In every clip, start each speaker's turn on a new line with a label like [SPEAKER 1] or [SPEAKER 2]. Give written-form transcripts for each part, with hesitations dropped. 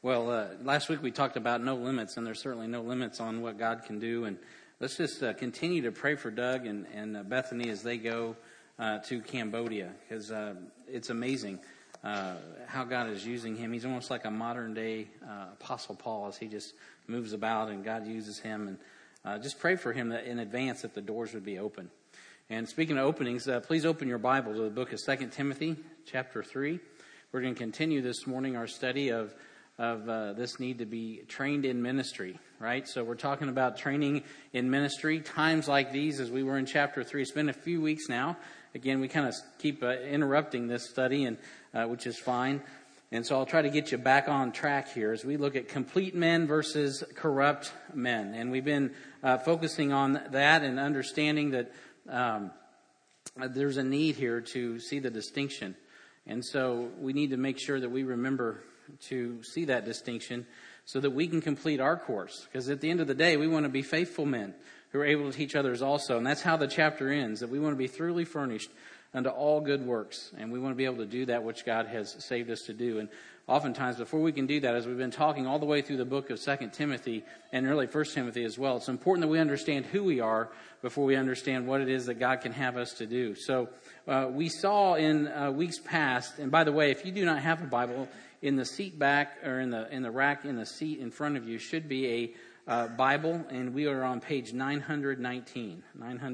[SPEAKER 1] Well, last week we talked about no limits, and there's certainly no limits on what God can do. And let's just continue to pray for Doug and Bethany as they go to Cambodia, because it's amazing how God is using him. He's almost like a modern-day Apostle Paul as he just moves about, and God uses him. And just pray for him that in advance that the doors would be open. And speaking of openings, please open your Bible to the book of 2 Timothy, chapter 3. We're going to continue this morning our study of this need to be trained in ministry, right? So we're talking about training in ministry, times like these as we were in chapter 3. It's been a few weeks now. Again, we kind of keep interrupting this study, and which is fine. And so I'll try to get you back on track here as we look at complete men versus corrupt men. And we've been focusing on that and understanding that there's a need here to see the distinction. And so we need to make sure that we remember to see that distinction so that we can complete our course. Because at the end of the day, we want to be faithful men who are able to teach others also. And that's how the chapter ends, that we want to be thoroughly furnished unto all good works. And we want to be able to do that which God has saved us to do. And oftentimes, before we can do that, as we've been talking all the way through the book of 2 Timothy and really 1 Timothy as well, it's important that we understand who we are before we understand what it is that God can have us to do. So we saw in weeks past, and by the way, if you do not have a Bible, in the seat back or in the rack in the seat in front of you should be a Bible, and we are on page 919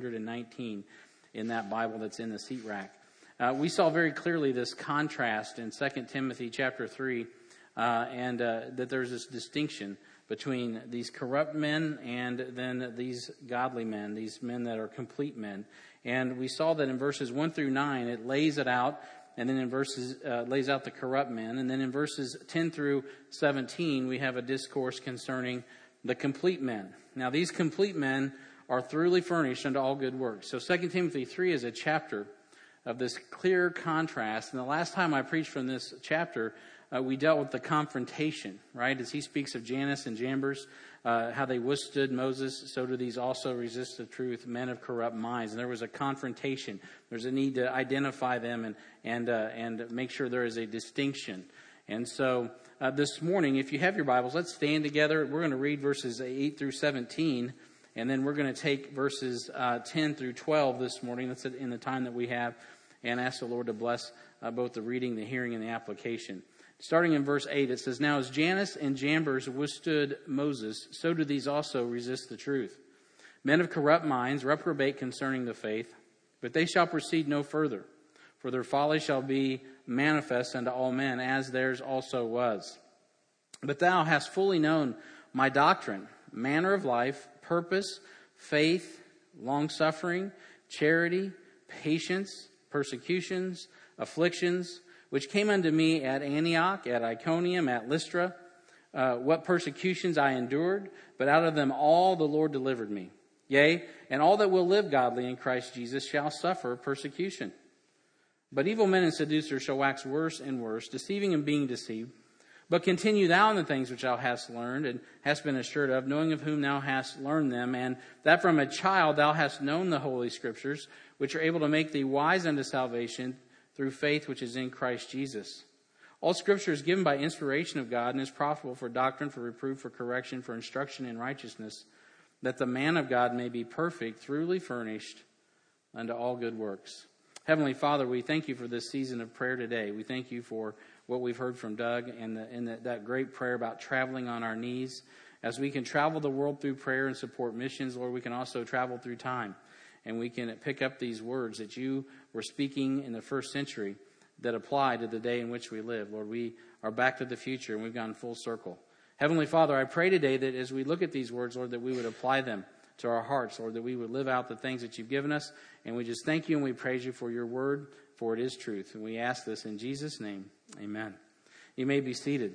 [SPEAKER 1] in that Bible that's in the seat rack. We saw very clearly this contrast in 2 Timothy chapter 3, and that there's this distinction between these corrupt men and then these godly men, these men that are complete men. And we saw that in verses 1 through 9, it lays it out, and then in verses lays out the corrupt men. And then in verses 10 through 17, we have a discourse concerning the complete men. Now, these complete men are thoroughly furnished unto all good works. So 2 Timothy 3 is a chapter of this clear contrast. And the last time I preached from this chapter, we dealt with the confrontation, right? As he speaks of Jannes and Jambres, how they withstood Moses, so do these also resist the truth, men of corrupt minds. And there was a confrontation. There's a need to identify them and make sure there is a distinction. And so this morning, if you have your Bibles, let's stand together. We're going to read verses 8 through 17. And then we're going to take verses 10 through 12 this morning. That's in the time that we have. And ask the Lord to bless both the reading, the hearing, and the application. Starting in verse 8, it says, Now as Jannes and Jambres withstood Moses, so do these also resist the truth. Men of corrupt minds reprobate concerning the faith, but they shall proceed no further. For their folly shall be manifest unto all men, as theirs also was. But thou hast fully known my doctrine, manner of life, purpose, faith, long-suffering, charity, patience, persecutions, afflictions, which came unto me at Antioch, at Iconium, at Lystra, what persecutions I endured, but out of them all the Lord delivered me. Yea, and all that will live godly in Christ Jesus shall suffer persecution. But evil men and seducers shall wax worse and worse, deceiving and being deceived. But continue thou in the things which thou hast learned and hast been assured of, knowing of whom thou hast learned them, and that from a child thou hast known the Holy Scriptures, which are able to make thee wise unto salvation through faith which is in Christ Jesus. All Scripture is given by inspiration of God and is profitable for doctrine, for reproof, for correction, for instruction in righteousness, that the man of God may be perfect, thoroughly furnished unto all good works. Heavenly Father, we thank you for this season of prayer today. We thank you for what we've heard from Doug and that great prayer about traveling on our knees. As we can travel the world through prayer and support missions, Lord, we can also travel through time. And we can pick up these words that you were speaking in the first century that apply to the day in which we live. Lord, we are back to the future and we've gone full circle. Heavenly Father, I pray today that as we look at these words, Lord, that we would apply them to our hearts, Lord, that we would live out the things that you've given us. And we just thank you and we praise you for your word, for it is truth. And we ask this in Jesus' name. Amen. You may be seated.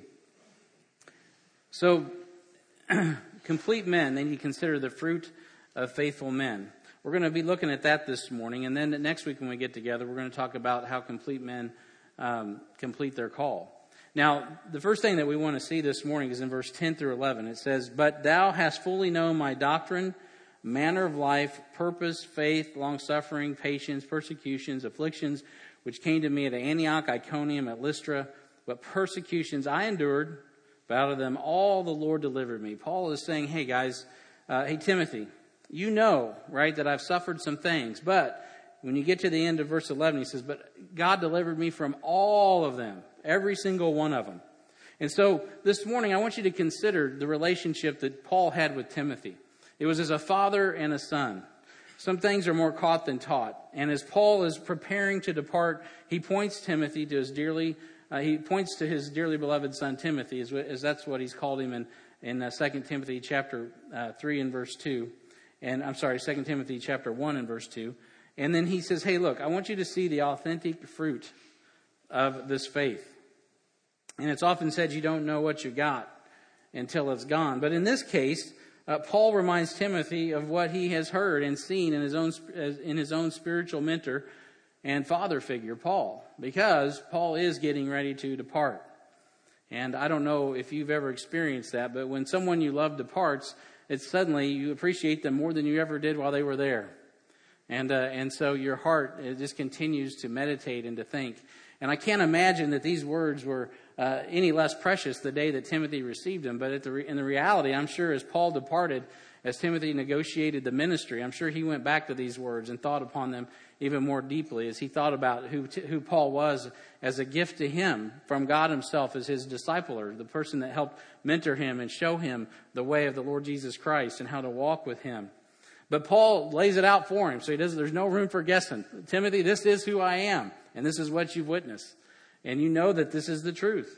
[SPEAKER 1] So, complete men, then you consider the fruit of faithful men. We're going to be looking at that this morning. And then next week when we get together, we're going to talk about how complete men complete their call. Now, the first thing that we want to see this morning is in verse 10 through 11. It says, But thou hast fully known my doctrine, manner of life, purpose, faith, long-suffering, patience, persecutions, afflictions, which came to me at Antioch, Iconium, at Lystra. But persecutions I endured, but out of them all the Lord delivered me. Paul is saying, hey guys, hey Timothy, you know, right, that I've suffered some things. But when you get to the end of verse 11, he says, but God delivered me from all of them, every single one of them. And so this morning, I want you to consider the relationship that Paul had with Timothy. It was as a father and a son. Some things are more caught than taught. And as Paul is preparing to depart, he points Timothy to his dearly beloved son Timothy, as that's what he's called him in 2 Timothy chapter 3 and verse 2. And I'm sorry, 2 Timothy chapter 1 and verse 2. And then he says, hey, look, I want you to see the authentic fruit of this faith. And it's often said you don't know what you got until it's gone. But in this case, Paul reminds Timothy of what he has heard and seen in his own spiritual mentor and father figure, Paul, because Paul is getting ready to depart. And I don't know if you've ever experienced that, but when someone you love departs, it's suddenly you appreciate them more than you ever did while they were there. And so your heart just continues to meditate and to think. And I can't imagine that these words were any less precious the day that Timothy received them. But in the reality, I'm sure as Paul departed, as Timothy negotiated the ministry, I'm sure he went back to these words and thought upon them even more deeply as he thought about who Paul was as a gift to him from God himself as his discipler, the person that helped mentor him and show him the way of the Lord Jesus Christ and how to walk with him. But Paul lays it out for him, so there's no room for guessing. Timothy, this is who I am, and this is what you've witnessed. And you know that this is the truth.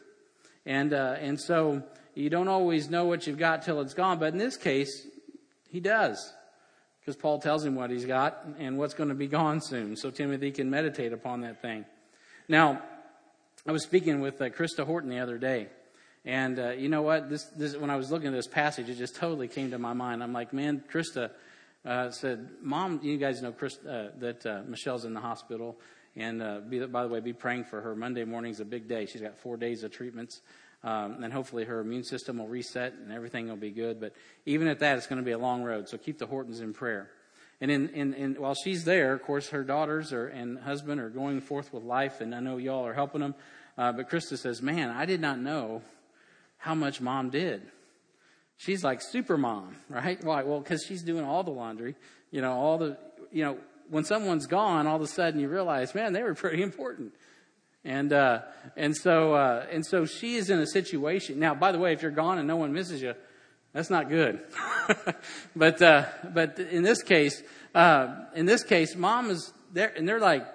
[SPEAKER 1] And so you don't always know what you've got till it's gone, but in this case, he does. Because Paul tells him what he's got and what's going to be gone soon, so Timothy can meditate upon that thing. Now, I was speaking with Krista Horton the other day, and you know what? This when I was looking at this passage, it just totally came to my mind. I'm like, man, Krista said, Mom, you guys know that Michelle's in the hospital, and by the way, be praying for her. Monday morning's a big day. She's got 4 days of treatments. And hopefully her immune system will reset and everything will be good. But even at that, it's going to be a long road. So keep the Hortons in prayer. And while she's there, of course, her daughters and husband are going forth with life. And I know y'all are helping them. But Krista says, man, I did not know how much Mom did. She's like super mom, right? Why? Well, because she's doing all the laundry, when someone's gone, all of a sudden you realize, man, they were pretty important. And so she is in a situation. Now, by the way, if you're gone and no one misses you, that's not good. But in this case, Mom is there, and they're like,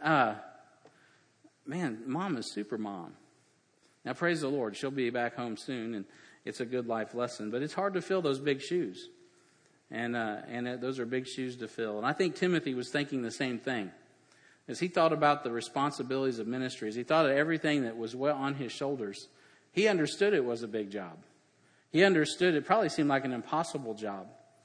[SPEAKER 1] man, Mom is super mom. Now, praise the Lord, she'll be back home soon, and it's a good life lesson. But it's hard to fill those big shoes, and those are big shoes to fill. And I think Timothy was thinking the same thing. As he thought about the responsibilities of ministry, as he thought of everything that was well on his shoulders, he understood it was a big job. He understood it probably seemed like an impossible job.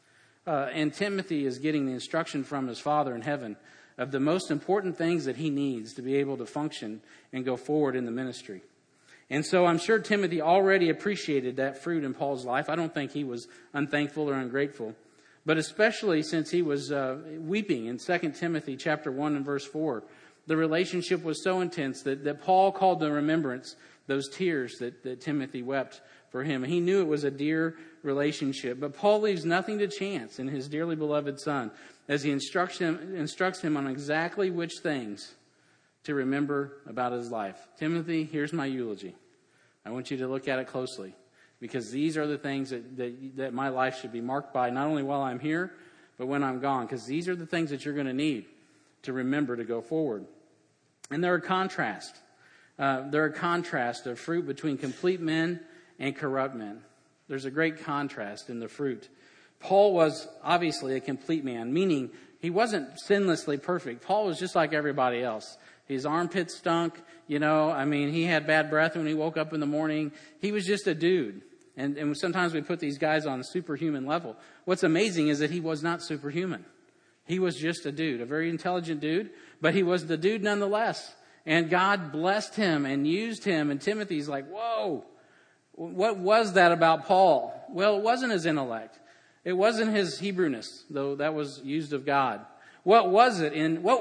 [SPEAKER 1] And Timothy is getting the instruction from his Father in heaven of the most important things that he needs to be able to function and go forward in the ministry. And so I'm sure Timothy already appreciated that fruit in Paul's life. I don't think he was unthankful or ungrateful. But especially since he was weeping in 2 Timothy chapter 1 and verse 4. The relationship was so intense that Paul called to remembrance those tears that Timothy wept for him. He knew it was a dear relationship. But Paul leaves nothing to chance in his dearly beloved son as he instructs him on exactly which things to remember about his life. Timothy, here's my eulogy. I want you to look at it closely. Because these are the things that my life should be marked by, not only while I'm here, but when I'm gone. Because these are the things that you're going to need to remember to go forward. And there are contrasts. There are contrasts of fruit between complete men and corrupt men. There's a great contrast in the fruit. Paul was obviously a complete man, meaning he wasn't sinlessly perfect. Paul was just like everybody else. His armpits stunk, he had bad breath when he woke up in the morning. He was just a dude. And sometimes we put these guys on a superhuman level. What's amazing is that he was not superhuman. He was just a dude, a very intelligent dude, but he was the dude nonetheless. And God blessed him and used him. And Timothy's like, whoa, what was that about Paul? Well, it wasn't his intellect. It wasn't his Hebrewness, though that was used of God. What was it?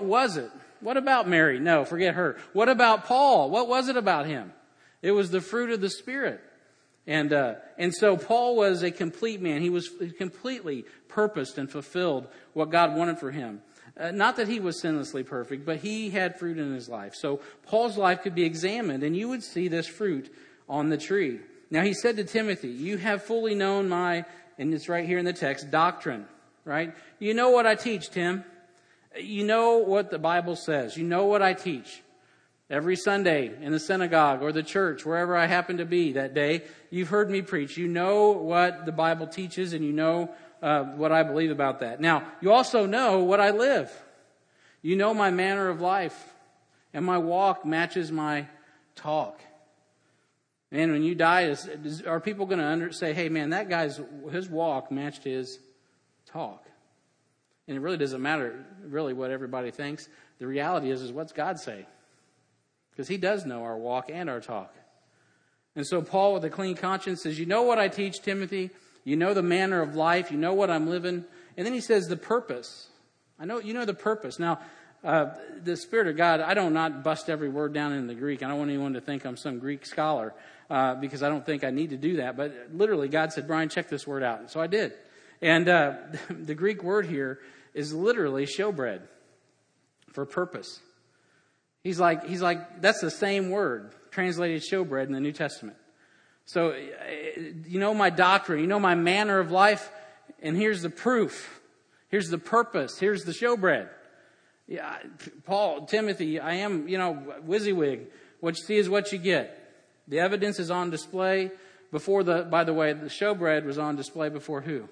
[SPEAKER 1] What about Mary? No, forget her. What about Paul? What was it about him? It was the fruit of the Spirit. And so Paul was a complete man. He was completely purposed and fulfilled what God wanted for him. Not that he was sinlessly perfect, but he had fruit in his life. So Paul's life could be examined, and you would see this fruit on the tree. Now he said to Timothy, you have fully known my, and it's right here in the text, doctrine, right? You know what I teach, Tim. You know what the Bible says. You know what I teach. Every Sunday in the synagogue or the church, wherever I happen to be that day, you've heard me preach. You know what the Bible teaches, and you know what I believe about that. Now, you also know what I live. You know my manner of life, and my walk matches my talk. Man, when you die, are people going to say, hey, man, that guy's, his walk matched his talk? And it really doesn't matter, really, what everybody thinks. The reality is what's God say? Because he does know our walk and our talk. And so Paul, with a clean conscience, says, you know what I teach, Timothy. You know the manner of life. You know what I'm living. And then he says the purpose. I know you know the purpose. Now, the Spirit of God, I don't not bust every word down in the Greek. I don't want anyone to think I'm some Greek scholar because I don't think I need to do that. But literally, God said, Brian, check this word out. And so I did. And the Greek word here is literally showbread for purpose. He's like, that's the same word, translated showbread in the New Testament. So, you know my doctrine, you know my manner of life, and here's the proof. Here's the purpose. Here's the showbread. Yeah, Paul, Timothy, I am, WYSIWYG. What you see is what you get. The evidence is on display before by the way, the showbread was on display before who?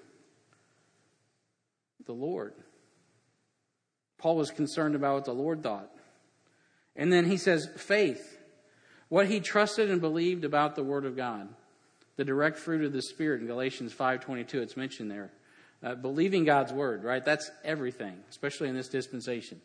[SPEAKER 1] The Lord. Paul was concerned about what the Lord thought. And then he says faith. What he trusted and believed about the Word of God. The direct fruit of the Spirit in Galatians 5:22, it's mentioned there. Believing God's Word, right? That's everything, especially in this dispensation.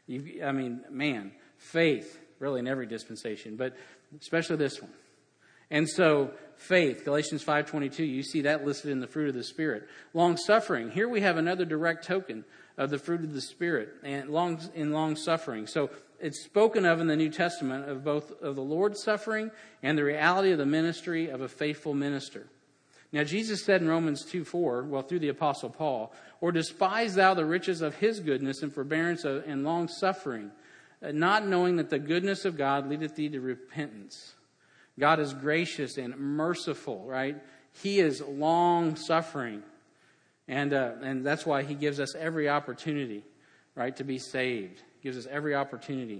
[SPEAKER 1] Faith, really in every dispensation, but especially this one. And so, faith, Galatians 5:22, you see that listed in the fruit of the Spirit. Long-suffering, here we have another direct token of the fruit of the Spirit, and long-suffering. So, it's spoken of in the New Testament of both of the Lord's suffering and the reality of the ministry of a faithful minister. Now, Jesus said in Romans 2:4, through the Apostle Paul, or despise thou the riches of his goodness and forbearance and long-suffering, not knowing that the goodness of God leadeth thee to repentance. God is gracious and merciful, right? He is long-suffering. And that's why he gives us every opportunity, right, to be saved. Gives us every opportunity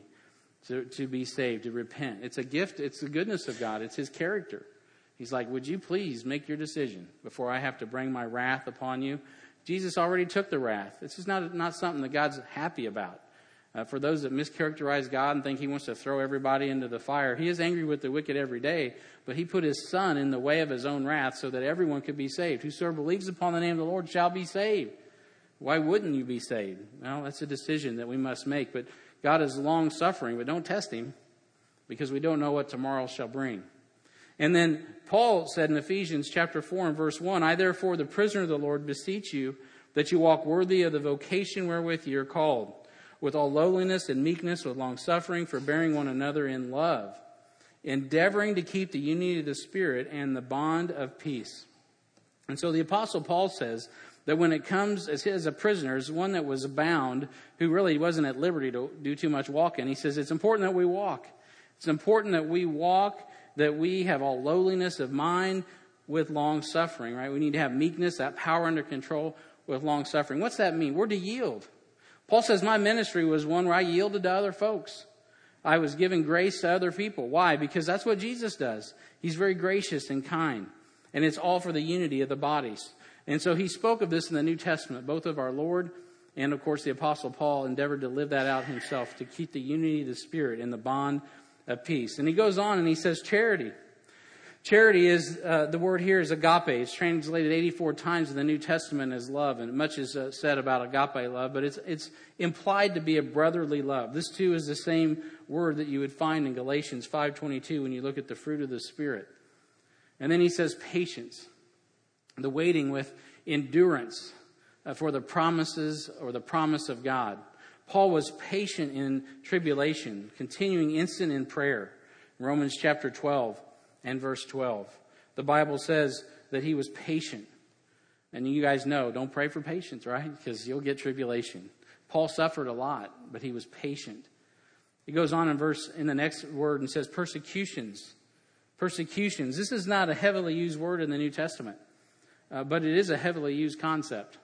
[SPEAKER 1] to be saved, to repent. It's a gift. It's the goodness of God. It's his character. He's like, would you please make your decision before I have to bring my wrath upon you? Jesus already took the wrath. This is not something that God's happy about. For those that mischaracterize God and think he wants to throw everybody into the fire, he is angry with the wicked every day, but he put his Son in the way of his own wrath so that everyone could be saved. Whosoever believes upon the name of the Lord shall be saved. Why wouldn't you be saved? Well, that's a decision that we must make. But God is long-suffering, but don't test him because we don't know what tomorrow shall bring. And then Paul said in Ephesians chapter 4 and verse 1, I therefore, the prisoner of the Lord, beseech you that you walk worthy of the vocation wherewith you are called, with all lowliness and meekness, with long-suffering, forbearing one another in love, endeavoring to keep the unity of the Spirit and the bond of peace. And so the Apostle Paul says that when it comes as a prisoner, as one that was bound, who really wasn't at liberty to do too much walking, he says it's important that we walk. It's important that we walk, that we have all lowliness of mind with long-suffering, right? We need to have meekness, that power under control with long-suffering. What's that mean? We're to yield. Paul says my ministry was one where I yielded to other folks. I was giving grace to other people. Why? Because that's what Jesus does. He's very gracious and kind. And it's all for the unity of the bodies. And so he spoke of this in the New Testament, both of our Lord and, of course, the Apostle Paul endeavored to live that out himself, to keep the unity of the Spirit in the bond of peace. And he goes on and he says charity. Charity is, the word here is agape. It's translated 84 times in the New Testament as love, and much is said about agape love, but it's implied to be a brotherly love. This too is the same word that you would find in Galatians 5:22 when you look at the fruit of the Spirit. And then he says patience, the waiting with endurance for the promises or the promise of God. Paul was patient in tribulation, continuing instant in prayer. Romans chapter 12 and verse 12. The Bible says that he was patient. And you guys know, don't pray for patience, right? Because you'll get tribulation. Paul suffered a lot, but he was patient. He goes on in the next word and says persecutions. Persecutions. This is not a heavily used word in the New Testament, but it is a heavily used concept.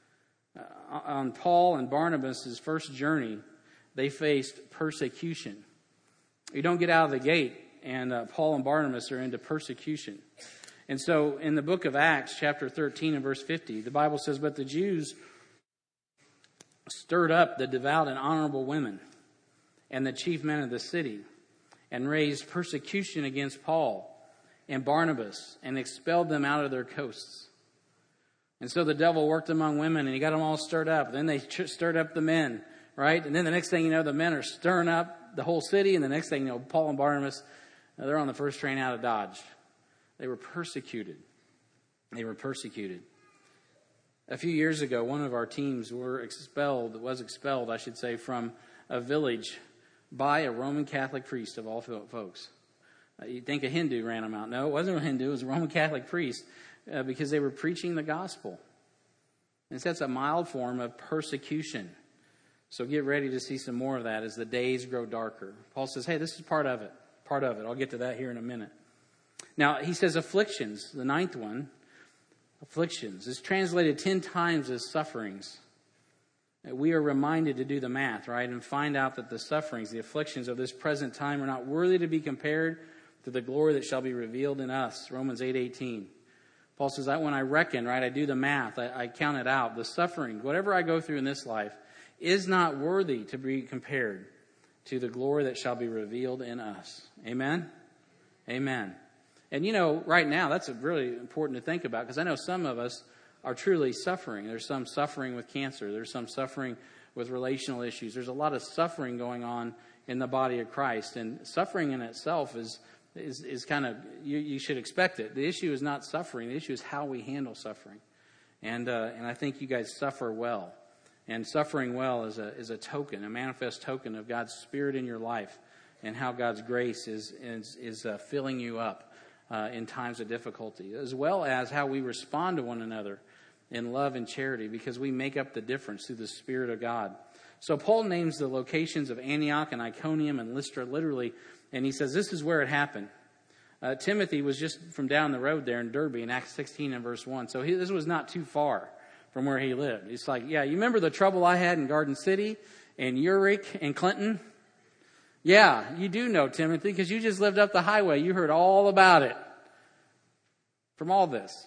[SPEAKER 1] On Paul and Barnabas' first journey, they faced persecution. You don't get out of the gate, and Paul and Barnabas are into persecution. And so in the book of Acts, chapter 13 and verse 50, the Bible says, "But the Jews stirred up the devout and honorable women and the chief men of the city, and raised persecution against Paul and Barnabas, and expelled them out of their coasts." And so the devil worked among women, and he got them all stirred up. Then they stirred up the men, right? And then the next thing you know, the men are stirring up the whole city, and the next thing you know, Paul and Barnabas, they're on the first train out of Dodge. They were persecuted. They were persecuted. A few years ago, one of our teams was expelled, I should say, from a village by a Roman Catholic priest of all folks. You'd think a Hindu ran them out. No, it wasn't a Hindu. It was a Roman Catholic priest because they were preaching the gospel. And that's a mild form of persecution. So get ready to see some more of that as the days grow darker. Paul says, hey, this is part of it. Part of it. I'll get to that here in a minute. Now, he says afflictions, the ninth one. Afflictions is translated 10 times as sufferings. We are reminded to do the math, right? And find out that the sufferings, the afflictions of this present time are not worthy to be compared to the glory that shall be revealed in us. Romans 8:18. Paul says, when I reckon, right, I do the math, I count it out. The suffering, whatever I go through in this life, is not worthy to be compared to the glory that shall be revealed in us. Amen? Amen. And you know, right now, that's really important to think about, because I know some of us are truly suffering. There's some suffering with cancer. There's some suffering with relational issues. There's a lot of suffering going on in the body of Christ. And suffering in itself is kind of, you should expect it. The issue is not suffering. The issue is how we handle suffering. And I think you guys suffer well. And suffering well is a token, a manifest token of God's Spirit in your life, and how God's grace is filling you up in times of difficulty, as well as how we respond to one another in love and charity, because we make up the difference through the Spirit of God. So Paul names the locations of Antioch and Iconium and Lystra literally, and he says this is where it happened. Timothy was just from down the road there in Derbe in Acts 16 and verse 1. So this was not too far from where he lived. It's like, yeah, you remember the trouble I had in Garden City and Urick and Clinton? Yeah, you do know, Timothy, because you just lived up the highway. You heard all about it. From all this,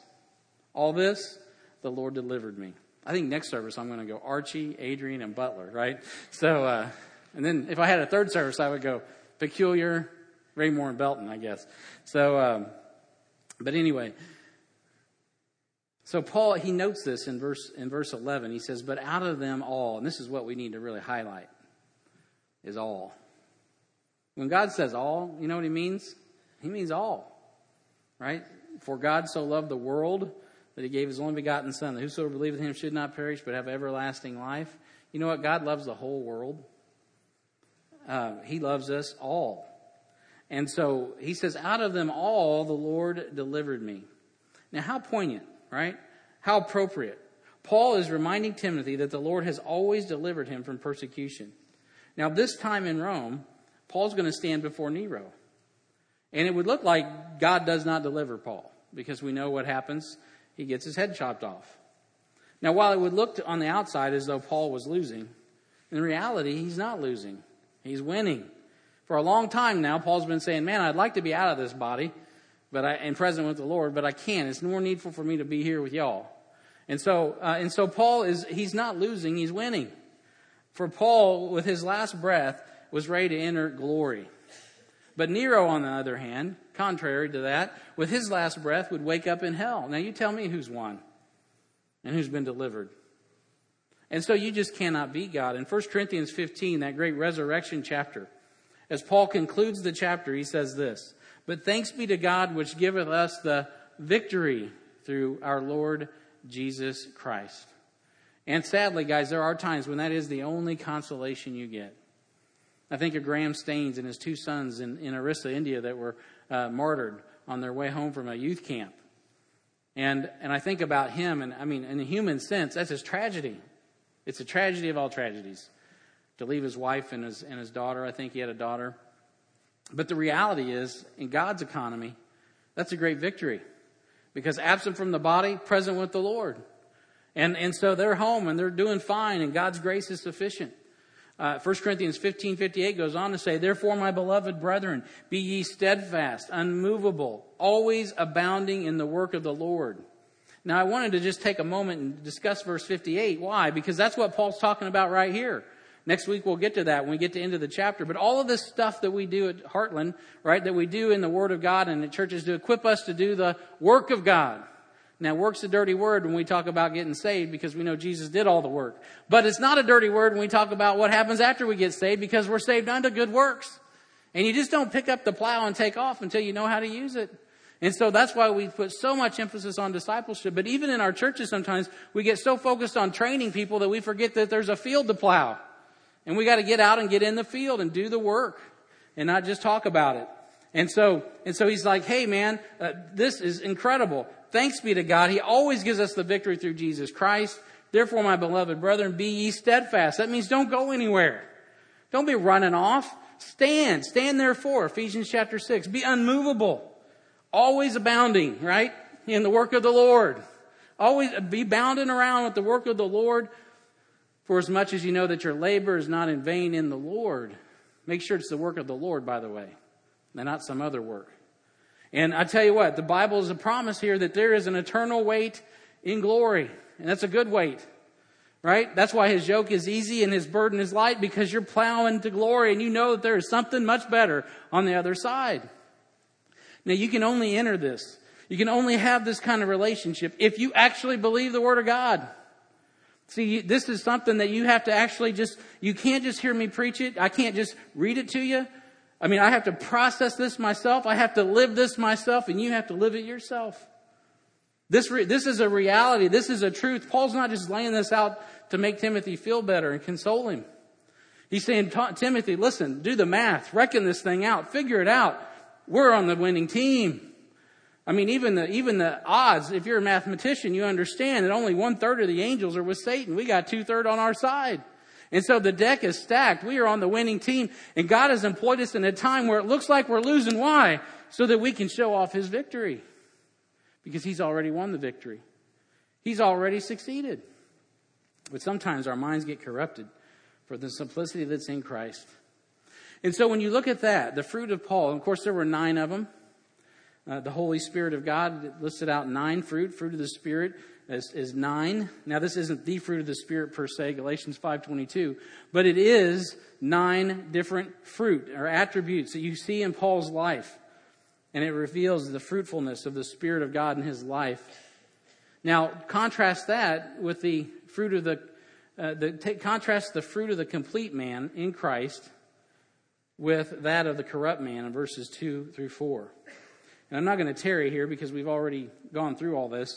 [SPEAKER 1] the Lord delivered me. I think next service I'm going to go Archie, Adrian, and Butler, right? So, and then if I had a third service, I would go Peculiar, Raymore, and Belton, I guess. So, but anyway, so Paul, he notes this in verse 11. He says, but out of them all, and this is what we need to really highlight, is all. When God says all, you know what he means? He means all, right? For God so loved the world that he gave his only begotten Son, that whosoever believeth in him should not perish but have everlasting life. You know what? God loves the whole world. He loves us all. And so he says, out of them all, the Lord delivered me. Now, how poignant, right? How appropriate. Paul is reminding Timothy that the Lord has always delivered him from persecution. Now, this time in Rome, Paul's going to stand before Nero. And it would look like God does not deliver Paul, because we know what happens. He gets his head chopped off. Now, while it would look on the outside as though Paul was losing, in reality, he's not losing. He's winning. For a long time now, Paul's been saying, man, I'd like to be out of this body and present with the Lord, but I can't. It's more needful for me to be here with y'all. And so Paul he's not losing, he's winning. For Paul, with his last breath, was ready to enter glory. But Nero, on the other hand, contrary to that, with his last breath would wake up in hell. Now you tell me who's won and who's been delivered. And so you just cannot beat God. In 1 Corinthians 15, that great resurrection chapter, as Paul concludes the chapter, he says this, but thanks be to God which giveth us the victory through our Lord Jesus Christ. And sadly, guys, there are times when that is the only consolation you get. I think of Graham Staines and his two sons in Orissa, India, that were martyred on their way home from a youth camp. And I think about him, and I mean, in a human sense, that's his tragedy. It's a tragedy of all tragedies to leave his wife and his daughter. I think he had a daughter. But the reality is, in God's economy, that's a great victory. Because absent from the body, present with the Lord. And so they're home and they're doing fine, and God's grace is sufficient. 1 Corinthians 15:58 goes on to say, "Therefore, my beloved brethren, be ye steadfast, unmovable, always abounding in the work of the Lord." Now, I wanted to just take a moment and discuss verse 58. Why? Because that's what Paul's talking about right here. Next week we'll get to that when we get to the end of the chapter. But all of this stuff that we do at Heartland, right, that we do in the Word of God and the churches to equip us to do the work of God. Now, work's a dirty word when we talk about getting saved because we know Jesus did all the work. But it's not a dirty word when we talk about what happens after we get saved because we're saved unto good works. And you just don't pick up the plow and take off until you know how to use it. And so that's why we put so much emphasis on discipleship. But even in our churches sometimes we get so focused on training people that we forget that there's a field to plow. And we got to get out and get in the field and do the work and not just talk about it. And so he's like, hey man, this is incredible. Thanks be to God. He always gives us the victory through Jesus Christ. Therefore, my beloved brethren, be ye steadfast. That means don't go anywhere. Don't be running off. Stand therefore. Ephesians chapter 6. Be unmovable. Always abounding, right? In the work of the Lord. Always be bounding around with the work of the Lord. For as much as you know that your labor is not in vain in the Lord. Make sure it's the work of the Lord, by the way, and not some other work. And I tell you what, the Bible is a promise here that there is an eternal weight in glory. And that's a good weight, right? That's why his yoke is easy and his burden is light, because you're plowing to glory and you know that there is something much better on the other side. Now, you can only enter this. You can only have this kind of relationship if you actually believe the Word of God. See, this is something that you have to actually you can't just hear me preach it. I can't just read it to you. I mean, I have to process this myself. I have to live this myself, and you have to live it yourself. This is a reality. This is a truth. Paul's not just laying this out to make Timothy feel better and console him. He's saying, Timothy, listen, do the math. Reckon this thing out. Figure it out. We're on the winning team. I mean, even the odds, if you're a mathematician, you understand that only 1/3 of the angels are with Satan. We got 2/3 on our side. And so the deck is stacked. We are on the winning team. And God has employed us in a time where it looks like we're losing. Why? So that we can show off his victory. Because he's already won the victory. He's already succeeded. But sometimes our minds get corrupted for the simplicity that's in Christ. And so when you look at that, the fruit of Paul, and of course there were 9 of them. The Holy Spirit of God listed out 9 fruit. Fruit of the Spirit is 9. Now this isn't the fruit of the Spirit per se, Galatians 5:22, but it is 9 different fruit or attributes that you see in Paul's life. And it reveals the fruitfulness of the Spirit of God in his life. Now contrast that with the fruit of contrast the fruit of the complete man in Christ with that of the corrupt man in verses 2-4. And I'm not going to tarry here because we've already gone through all this.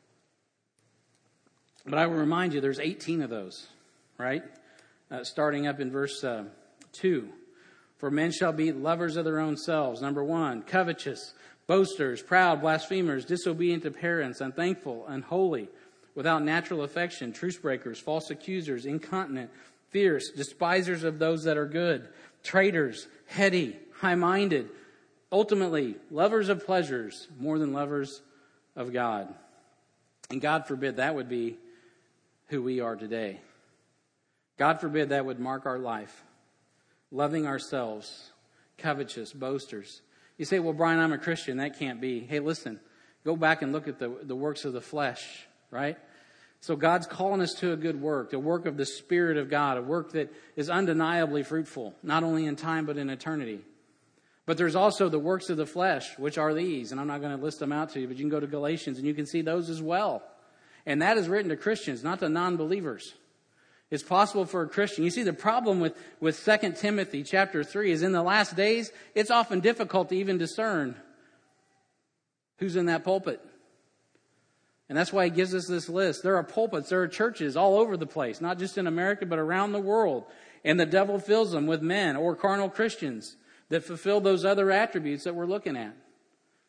[SPEAKER 1] But I will remind you, there's 18 of those, right? Starting up in verse 2. For men shall be lovers of their own selves. Number 1, covetous, boasters, proud, blasphemers, disobedient to parents, unthankful, unholy, without natural affection, truce breakers, false accusers, incontinent, fierce, despisers of those that are good, traitors, heady, high-minded, ultimately, lovers of pleasures more than lovers of God. And God forbid that would be who we are today. God forbid that would mark our life. Loving ourselves, covetous, boasters. You say, well, Brian, I'm a Christian. That can't be. Hey, listen, go back and look at the works of the flesh, right? So God's calling us to a good work, the work of the Spirit of God, a work that is undeniably fruitful, not only in time but in eternity. But there's also the works of the flesh, which are these. And I'm not going to list them out to you, but you can go to Galatians and you can see those as well. And that is written to Christians, not to non-believers. It's possible for a Christian. You see, the problem with 2 Timothy chapter 3 is in the last days, it's often difficult to even discern who's in that pulpit. And that's why he gives us this list. There are pulpits, there are churches all over the place, not just in America, but around the world. And the devil fills them with men or carnal Christians that fulfill those other attributes that we're looking at.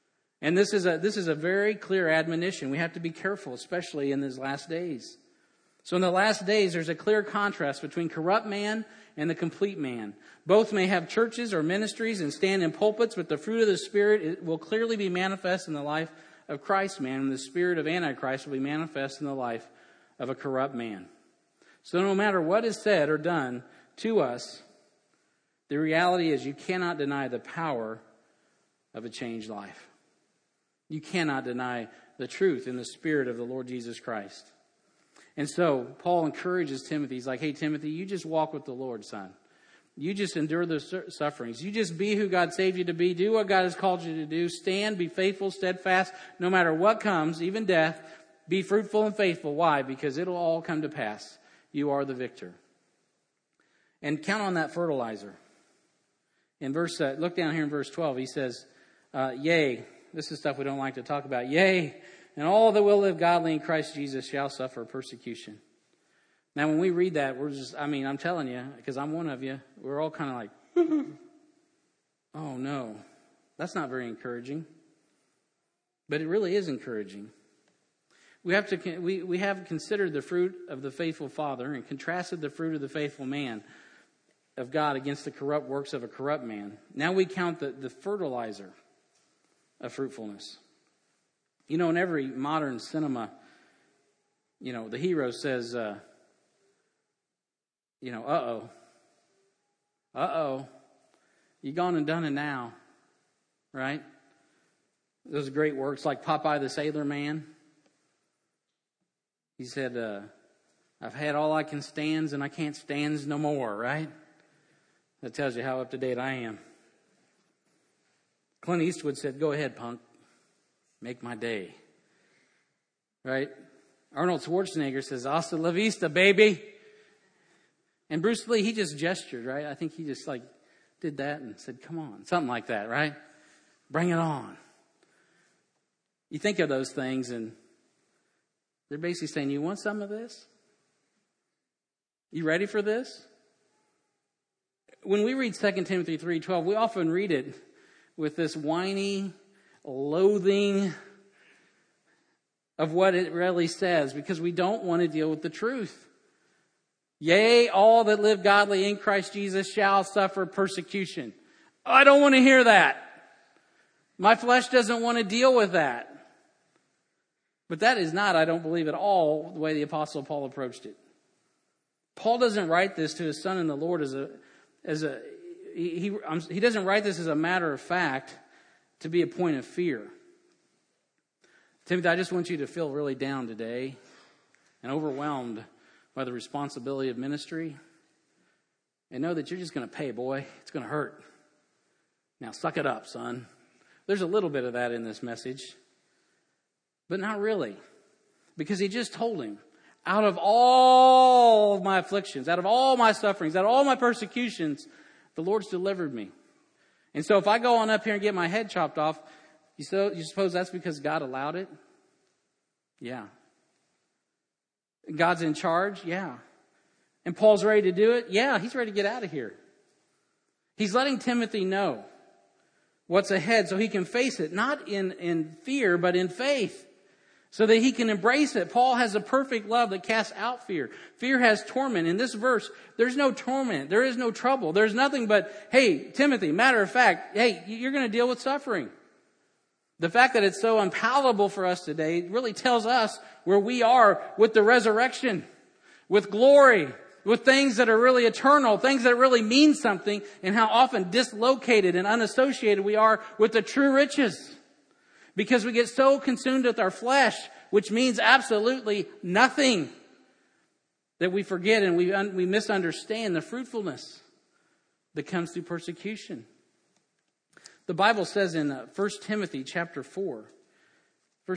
[SPEAKER 1] And this is a very clear admonition. We have to be careful, especially in these last days. So in the last days, there's a clear contrast between corrupt man and the complete man. Both may have churches or ministries and stand in pulpits, but the fruit of the Spirit will clearly be manifest in the life of Christ's man, and the spirit of Antichrist will be manifest in the life of a corrupt man. So no matter what is said or done to us, the reality is you cannot deny the power of a changed life. You cannot deny the truth in the Spirit of the Lord Jesus Christ. And so Paul encourages Timothy. He's like, hey, Timothy, you just walk with the Lord, son. You just endure the sufferings. You just be who God saved you to be. Do what God has called you to do. Stand, be faithful, steadfast, no matter what comes, even death. Be fruitful and faithful. Why? Because it'll all come to pass. You are the victor. And count on that fertilizer. In look down here in verse 12. He says, yea, this is stuff we don't like to talk about. Yea, and all that will live godly in Christ Jesus shall suffer persecution. Now, when we read that, I'm telling you, because I'm one of you, we're all kind of like, oh no, that's not very encouraging. But it really is encouraging. We have considered the fruit of the faithful father and contrasted the fruit of the faithful man of God against the corrupt works of a corrupt man. Now we count the fertilizer of fruitfulness. You know, in every modern cinema, you know, the hero says, uh-oh, you gone and done it now, right? Those great works like Popeye the Sailor Man. He said, I've had all I can stands and I can't stands no more, right? That tells you how up to date I am. Clint Eastwood said, go ahead, punk. Make my day. Right? Arnold Schwarzenegger says, hasta la vista, baby. And Bruce Lee, he just gestured, right? I think he just did that and said, come on. Something like that, right? Bring it on. You think of those things and they're basically saying, you want some of this? You ready for this? When we read 2 Timothy 3:12, we often read it with this whiny, loathing of what it really says because we don't want to deal with the truth. Yea, all that live godly in Christ Jesus shall suffer persecution. I don't want to hear that. My flesh doesn't want to deal with that. But that is not, I don't believe at all, the way the Apostle Paul approached it. Paul doesn't write this to his son in the Lord he doesn't write this as a matter of fact to be a point of fear. Timothy, I just want you to feel really down today and overwhelmed by the responsibility of ministry. And know that you're just going to pay, boy. It's going to hurt. Now suck it up, son. There's a little bit of that in this message. But not really. Because he just told him, out of all of my afflictions, out of all my sufferings, out of all my persecutions, the Lord's delivered me. And so if I go on up here and get my head chopped off, you suppose that's because God allowed it? Yeah. God's in charge? Yeah. And Paul's ready to do it? Yeah, he's ready to get out of here. He's letting Timothy know what's ahead so he can face it, not in fear, but in faith. So that he can embrace it. Paul has a perfect love that casts out fear. Fear has torment. In this verse, there's no torment. There is no trouble. There's nothing but, hey, Timothy, matter of fact, hey, you're going to deal with suffering. The fact that it's so unpalatable for us today really tells us where we are with the resurrection, with glory, with things that are really eternal, things that really mean something, and how often dislocated and unassociated we are with the true riches. Because we get so consumed with our flesh, which means absolutely nothing, that we forget and we misunderstand the fruitfulness that comes through persecution. The Bible says in 1 Timothy chapter 4, 1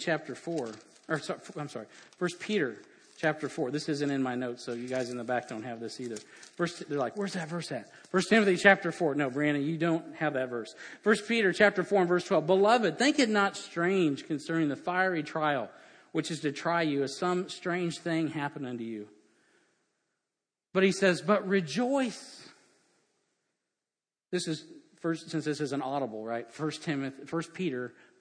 [SPEAKER 1] Peter chapter 4. This isn't in my notes, so you guys in the back don't have this either. They're like, where's that verse at? 1 Timothy chapter 4. No, Brandon, you don't have that verse. 1 Peter chapter 4 and verse 12. Beloved, think it not strange concerning the fiery trial, which is to try you as some strange thing happened unto you. But he says, but rejoice. This is, since this is an audible, right? 1 Peter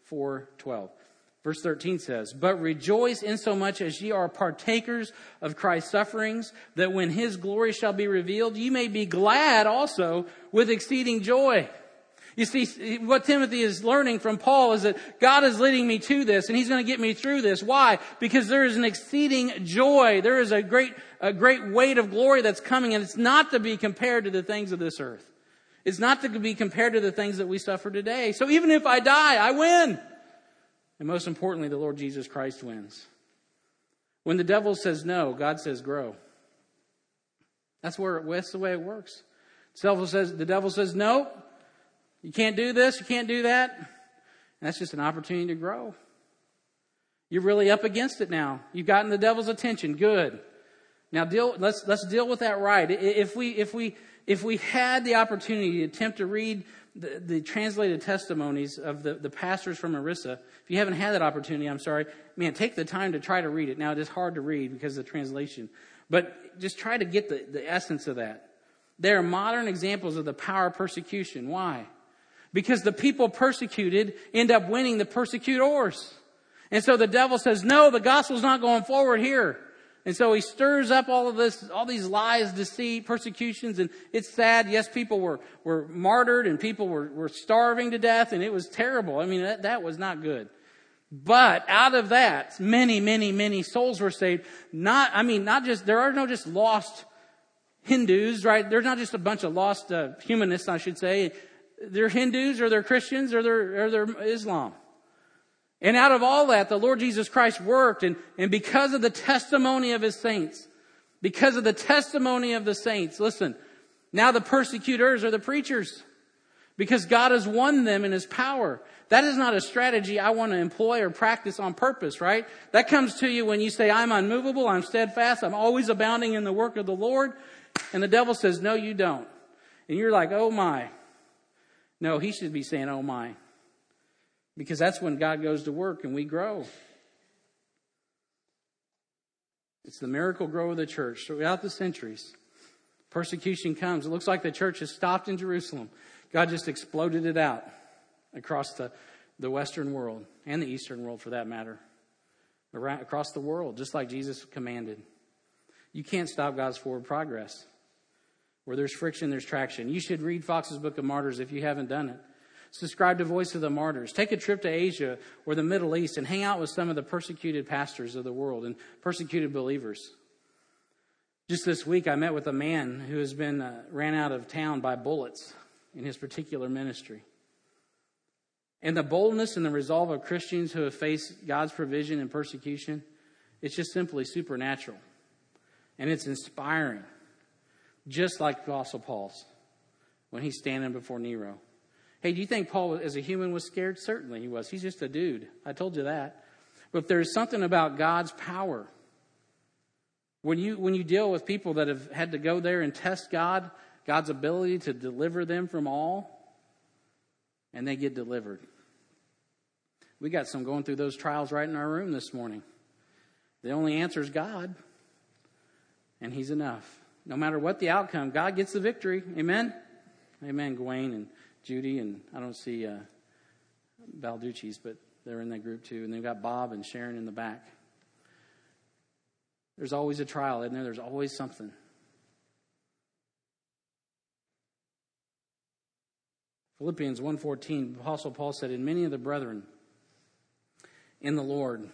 [SPEAKER 1] 4:12. Verse 13 says, "But rejoice insomuch as ye are partakers of Christ's sufferings, that when his glory shall be revealed, ye may be glad also with exceeding joy." You see, what Timothy is learning from Paul is that God is leading me to this, and he's going to get me through this. Why? Because there is an exceeding joy. There is a great weight of glory that's coming, and it's not to be compared to the things of this earth. It's not to be compared to the things that we suffer today. So even if I die, I win. And most importantly, the Lord Jesus Christ wins. When the devil says no, God says grow. That's the way it works. The devil says no. You can't do this, you can't do that. And that's just an opportunity to grow. You're really up against it now. You've gotten the devil's attention. Good. Now let's deal with that right. If we had the opportunity to attempt to read the translated testimonies of the pastors from Orissa, if you haven't had that opportunity, I'm sorry, man, take the time to try to read it. Now it is hard to read because of the translation, but just try to get the essence of that. They are modern examples of the power of persecution. Why? Because the people persecuted end up winning the persecutors. And so the devil says, no, the gospel's not going forward here. And so he stirs up all these lies, deceit, persecutions, and it's sad. Yes, people were martyred and people were starving to death, and it was terrible. I mean, that was not good. But out of that, many, many, many souls were saved. There are no just lost Hindus, right? There's not just a bunch of lost humanists, I should say. They're Hindus or they're Christians or they're Islam. And out of all that, the Lord Jesus Christ worked. And because of the testimony of his saints, listen, now the persecutors are the preachers. Because God has won them in his power. That is not a strategy I want to employ or practice on purpose, right? That comes to you when you say, I'm unmovable, I'm steadfast, I'm always abounding in the work of the Lord. And the devil says, no, you don't. And you're like, oh my. No, he should be saying, oh my. Because that's when God goes to work and we grow. It's the miracle grow of the church. Throughout the centuries, persecution comes. It looks like the church has stopped in Jerusalem. God just exploded it out across the Western world and the Eastern world for that matter. Across the world, just like Jesus commanded. You can't stop God's forward progress. Where there's friction, there's traction. You should read Fox's Book of Martyrs if you haven't done it. Subscribe to Voice of the Martyrs. Take a trip to Asia or the Middle East and hang out with some of the persecuted pastors of the world and persecuted believers. Just this week, I met with a man who has been ran out of town by bullets in his particular ministry. And the boldness and the resolve of Christians who have faced God's provision and persecution, it's just simply supernatural. And it's inspiring. Just like Apostle Paul's when he's standing before Nero. Hey, do you think Paul as a human was scared? Certainly he was. He's just a dude. I told you that. But there's something about God's power. When you deal with people that have had to go there and test God's ability to deliver them from all, and they get delivered. We got some going through those trials right in our room this morning. The only answer is God. And he's enough. No matter what the outcome, God gets the victory. Amen? Amen, Gawain and Judy. And I don't see Balducci's, but they're in that group too. And they've got Bob and Sharon in the back. There's always a trial, isn't there? There's always something. Philippians 1:14, Apostle Paul said, "And many of the brethren in the Lord,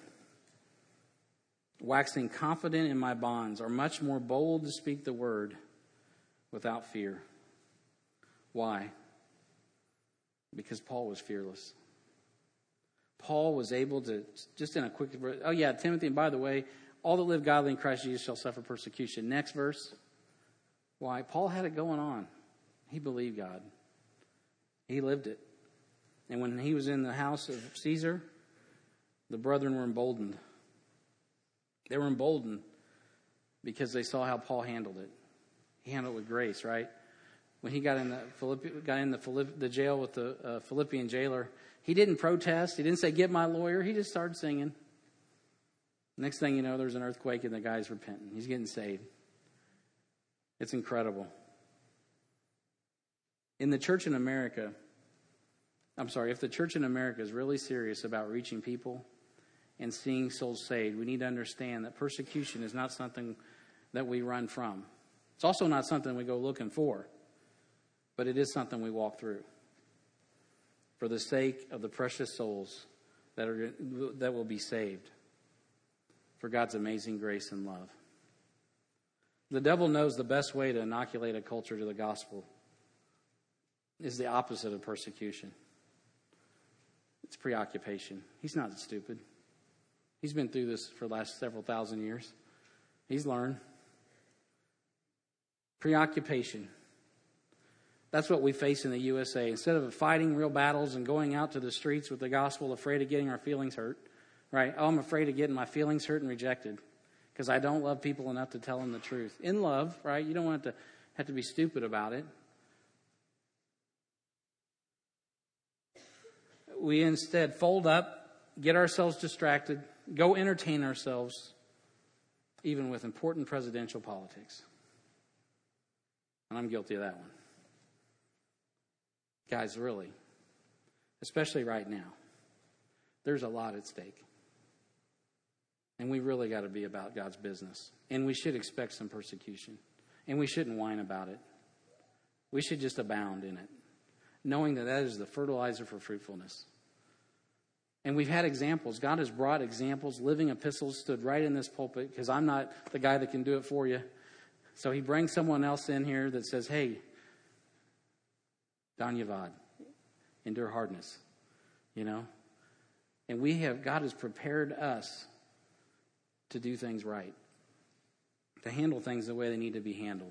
[SPEAKER 1] waxing confident in my bonds, are much more bold to speak the word without fear." Why? Because Paul was fearless. Paul was able to, just in a quick verse, oh yeah, Timothy, and by the way, all that live godly in Christ Jesus shall suffer persecution. Next verse. Why? Paul had it going on. He believed God. He lived it. And when he was in the house of Caesar, the brethren were emboldened. They were emboldened because they saw how Paul handled it. He handled it with grace, right? When he got in the jail with the Philippian jailer, he didn't protest. He didn't say, "Get my lawyer." He just started singing. Next thing you know, there's an earthquake and the guy's repenting. He's getting saved. It's incredible. In the church in America, if the church in America is really serious about reaching people and seeing souls saved, we need to understand that persecution is not something that we run from. It's also not something we go looking for, but it is something we walk through for the sake of the precious souls that will be saved, for God's amazing grace and love. The devil knows the best way to inoculate a culture to the gospel is the opposite of persecution. It's preoccupation. He's not stupid. He's been through this for the last several thousand years. He's learned. Preoccupation. That's what we face in the USA. Instead of fighting real battles and going out to the streets with the gospel, afraid of getting our feelings hurt, right? Oh, I'm afraid of getting my feelings hurt and rejected because I don't love people enough to tell them the truth. In love, right? You don't want to have to be stupid about it. We instead fold up, get ourselves distracted, go entertain ourselves, even with important presidential politics. And I'm guilty of that one. Guys, really, especially right now, there's a lot at stake. And we really got to be about God's business. And we should expect some persecution. And we shouldn't whine about it. We should just abound in it, knowing that is the fertilizer for fruitfulness. And we've had examples. God has brought examples. Living epistles stood right in this pulpit because I'm not the guy that can do it for you. So he brings someone else in here that says, hey, Don Yavad, endure hardness, And God has prepared us to do things right, to handle things the way they need to be handled.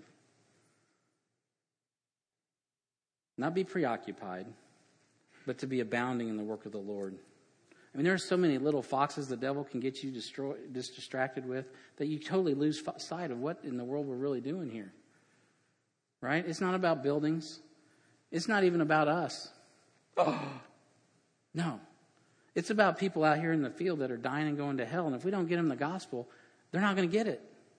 [SPEAKER 1] Not be preoccupied, but to be abounding in the work of the Lord. I mean, there are so many little foxes the devil can get you distracted with that you totally lose sight of what in the world we're really doing here. Right? It's not about buildings. It's not even about us. Oh, no. It's about people out here in the field that are dying and going to hell. And if we don't get them the gospel, they're not going to get it.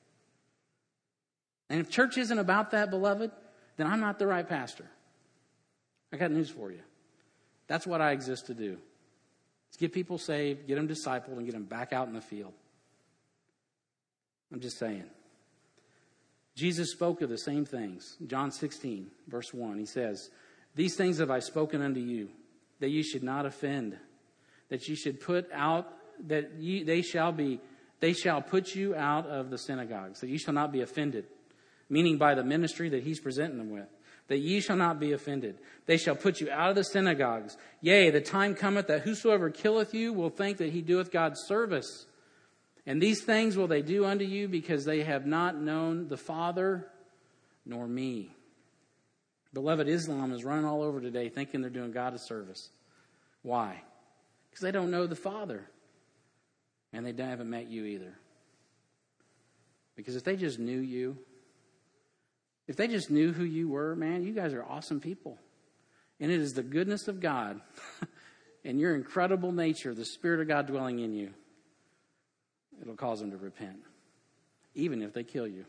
[SPEAKER 1] And if church isn't about that, beloved, then I'm not the right pastor. I got news for you. That's what I exist to do. It's get people saved, get them discipled, and get them back out in the field. I'm just saying. Jesus spoke of the same things. John 16, verse 1, he says, "These things have I spoken unto you, that you should not offend, that you should put out, they shall put you out of the synagogues, that you shall not be offended," meaning by the ministry that he's presenting them with. That ye shall not be offended. They shall put you out of the synagogues. Yea, the time cometh that whosoever killeth you will think that he doeth God's service. And these things will they do unto you because they have not known the Father nor me. Beloved, Islam is running all over today thinking they're doing God a service. Why? Because they don't know the Father. And they haven't met you either. Because if they just knew you, if they just knew who you were, man, you guys are awesome people. And it is the goodness of God and your incredible nature, the Spirit of God dwelling in you, it'll cause them to repent, even if they kill you.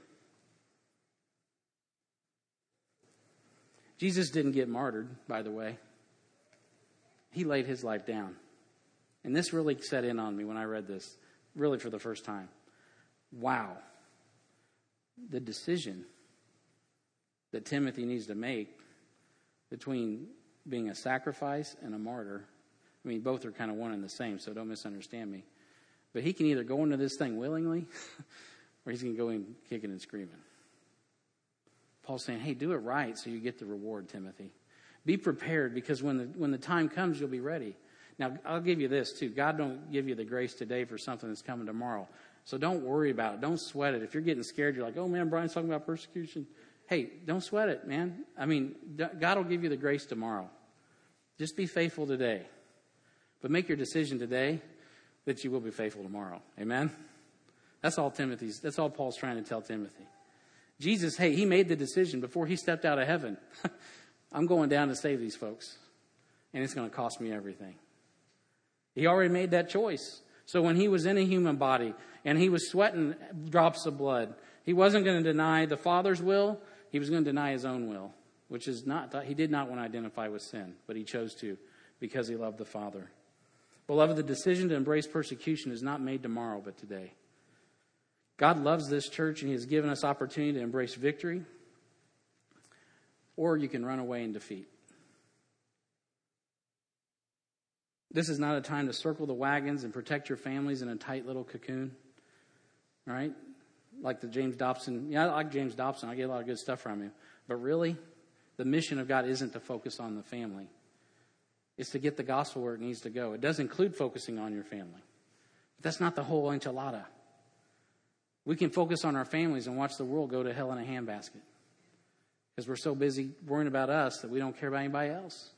[SPEAKER 1] Jesus didn't get martyred, by the way. He laid his life down. And this really set in on me when I read this, really for the first time. Wow. The decision that Timothy needs to make between being a sacrifice and a martyr. I mean, both are kind of one and the same, so don't misunderstand me. But he can either go into this thing willingly or he's going to go in kicking and screaming. Paul's saying, hey, do it right so you get the reward, Timothy. Be prepared because when the time comes, you'll be ready. Now, I'll give you this, too. God don't give you the grace today for something that's coming tomorrow. So don't worry about it. Don't sweat it. If you're getting scared, you're like, oh, man, Brian's talking about persecution. Hey, don't sweat it, man. I mean, God will give you the grace tomorrow. Just be faithful today. But make your decision today that you will be faithful tomorrow. Amen? That's all Paul's trying to tell Timothy. Jesus, hey, he made the decision before he stepped out of heaven. I'm going down to save these folks. And it's going to cost me everything. He already made that choice. So when he was in a human body and he was sweating drops of blood, he wasn't going to deny the Father's will. He was going to deny his own will, which is not, he did not want to identify with sin, but he chose to because he loved the Father. Beloved, the decision to embrace persecution is not made tomorrow, but today. God loves this church, and he has given us opportunity to embrace victory, or you can run away in defeat. This is not a time to circle the wagons and protect your families in a tight little cocoon, right? Like the James Dobson. Yeah, I like James Dobson. I get a lot of good stuff from him. But really, the mission of God isn't to focus on the family. It's to get the gospel where it needs to go. It does include focusing on your family. But that's not the whole enchilada. We can focus on our families and watch the world go to hell in a handbasket. Because we're so busy worrying about us that we don't care about anybody else.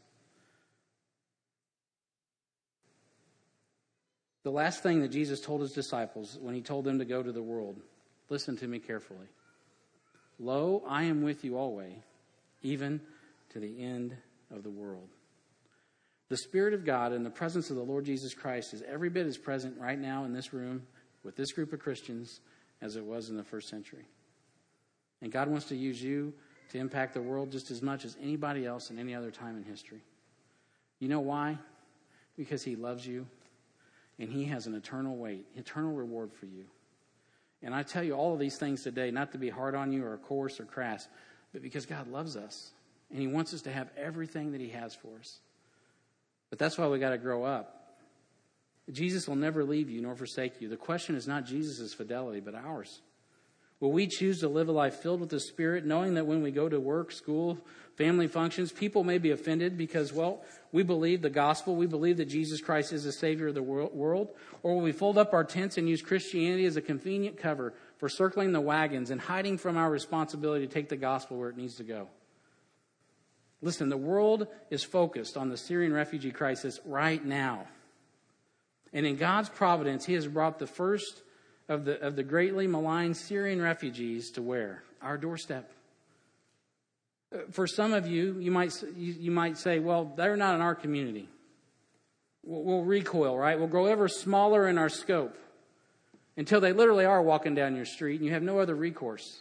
[SPEAKER 1] The last thing that Jesus told his disciples when he told them to go to the world, listen to me carefully. Lo, I am with you always, even to the end of the world. The Spirit of God and the presence of the Lord Jesus Christ is every bit as present right now in this room with this group of Christians as it was in the first century. And God wants to use you to impact the world just as much as anybody else in any other time in history. You know why? Because he loves you, and he has an eternal reward for you. And I tell you all of these things today, not to be hard on you or coarse or crass, but because God loves us, and he wants us to have everything that he has for us. But that's why we got to grow up. Jesus will never leave you nor forsake you. The question is not Jesus' fidelity, but ours. Will we choose to live a life filled with the Spirit, knowing that when we go to work, school, family functions, people may be offended because, well, we believe the gospel, we believe that Jesus Christ is the Savior of the world? Or will we fold up our tents and use Christianity as a convenient cover for circling the wagons and hiding from our responsibility to take the gospel where it needs to go? Listen, the world is focused on the Syrian refugee crisis right now. And in God's providence, he has brought the first of the greatly maligned Syrian refugees to where? Our doorstep. For some of you, you might say, well, they're not in our community. We'll recoil, right? We'll grow ever smaller in our scope until they literally are walking down your street and you have no other recourse.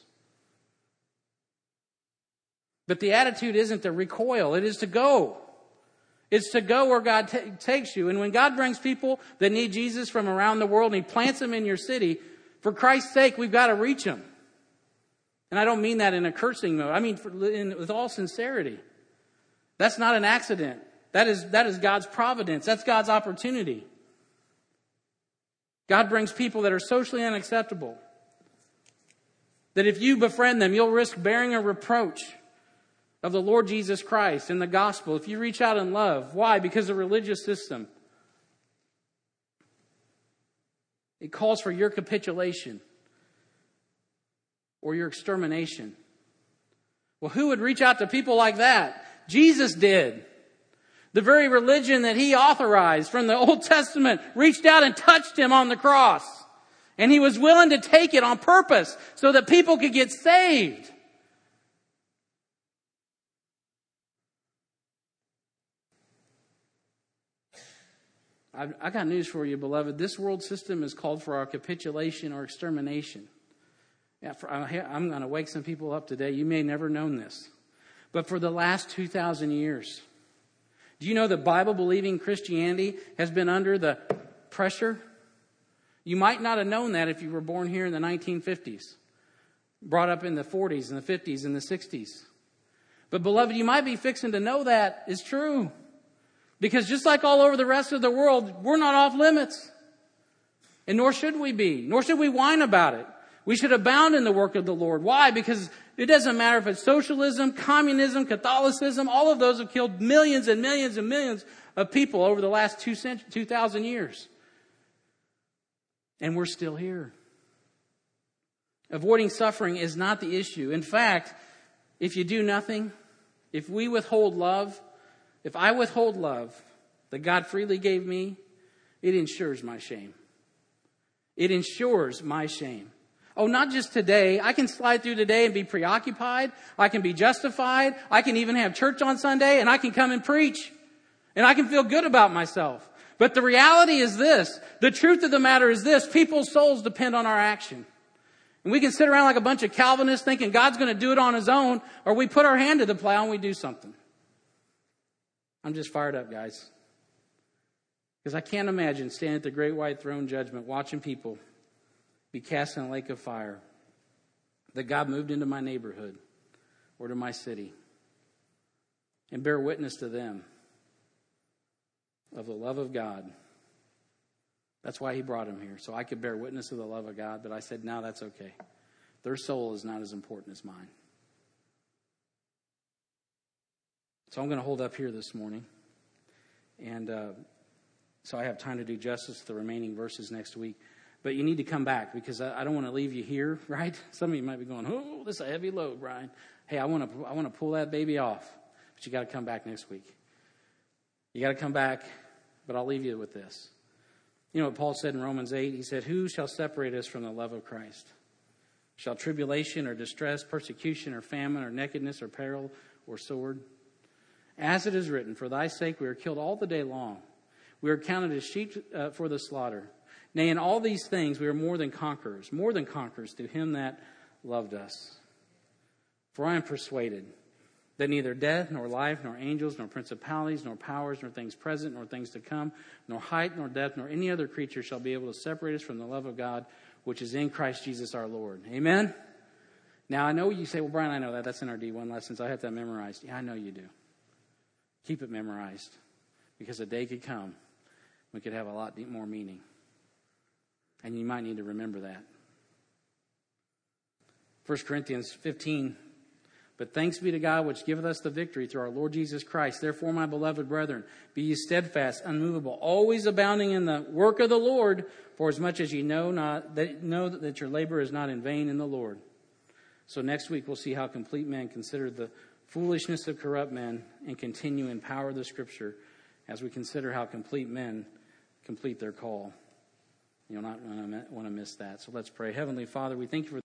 [SPEAKER 1] But the attitude isn't to recoil. It is to go. It's to go where God takes you. And when God brings people that need Jesus from around the world and he plants them in your city, for Christ's sake, we've got to reach them. And I don't mean that in a cursing mode. I mean with all sincerity. That's not an accident. That is God's providence. That's God's opportunity. God brings people that are socially unacceptable. That if you befriend them, you'll risk bearing a reproach of the Lord Jesus Christ and the gospel if you reach out in love. Why? Because the religious system, it calls for your capitulation or your extermination. Well, who would reach out to people like that? Jesus did. The very religion that he authorized from the Old Testament reached out and touched him on the cross. And he was willing to take it on purpose so that people could get saved. I got news for you, beloved. This world system is called for our capitulation or extermination. Yeah, I'm going to wake some people up today. You may have never known this. But for the last 2,000 years, do you know that Bible-believing Christianity has been under the pressure? You might not have known that if you were born here in the 1950s, brought up in the 40s and the 50s and the 60s. But beloved, you might be fixing to know that is true. Because just like all over the rest of the world, we're not off limits. And nor should we be. Nor should we whine about it. We should abound in the work of the Lord. Why? Because it doesn't matter if it's socialism, communism, Catholicism. All of those have killed millions and millions and millions of people over the last 2,000 years. And we're still here. Avoiding suffering is not the issue. In fact, if you do nothing, if we withhold love, if I withhold love that God freely gave me, it ensures my shame. It ensures my shame. Oh, not just today. I can slide through today and be preoccupied. I can be justified. I can even have church on Sunday and I can come and preach. And I can feel good about myself. But the reality is this. The truth of the matter is this. People's souls depend on our action. And we can sit around like a bunch of Calvinists thinking God's going to do it on his own, or we put our hand to the plow and we do something. I'm just fired up, guys. Because I can't imagine standing at the great white throne judgment, watching people be cast in a lake of fire, that God moved into my neighborhood or to my city and bear witness to them of the love of God. That's why he brought him here, so I could bear witness of the love of God. But I said, no, that's okay. Their soul is not as important as mine. So I'm going to hold up here this morning. And so I have time to do justice to the remaining verses next week. But you need to come back, because I don't want to leave you here, right? Some of you might be going, oh, this is a heavy load, Brian. Hey, I want to pull that baby off. But you got to come back next week. You got to come back, but I'll leave you with this. You know what Paul said in Romans 8? He said, who shall separate us from the love of Christ? Shall tribulation or distress, persecution or famine or nakedness or peril or sword? As it is written, for thy sake we are killed all the day long. We are counted as sheep for the slaughter. Nay, in all these things we are more than conquerors through him that loved us. For I am persuaded that neither death, nor life, nor angels, nor principalities, nor powers, nor things present, nor things to come, nor height, nor depth, nor any other creature shall be able to separate us from the love of God, which is in Christ Jesus our Lord. Amen? Now, I know you say, well, Brian, I know that. That's in our D1 lessons. I have that memorized. Yeah, I know you do. Keep it memorized, because a day could come we could have a lot more meaning. And you might need to remember that. 1 Corinthians 15, but thanks be to God which giveth us the victory through our Lord Jesus Christ. Therefore, my beloved brethren, be ye steadfast, unmovable, always abounding in the work of the Lord, for as much as ye know that your labor is not in vain in the Lord. So next week we'll see how complete men consider the foolishness of corrupt men and continue in power of the Scripture as we consider how complete men complete their call. You'll not want to miss that. So let's pray. Heavenly Father, we thank you for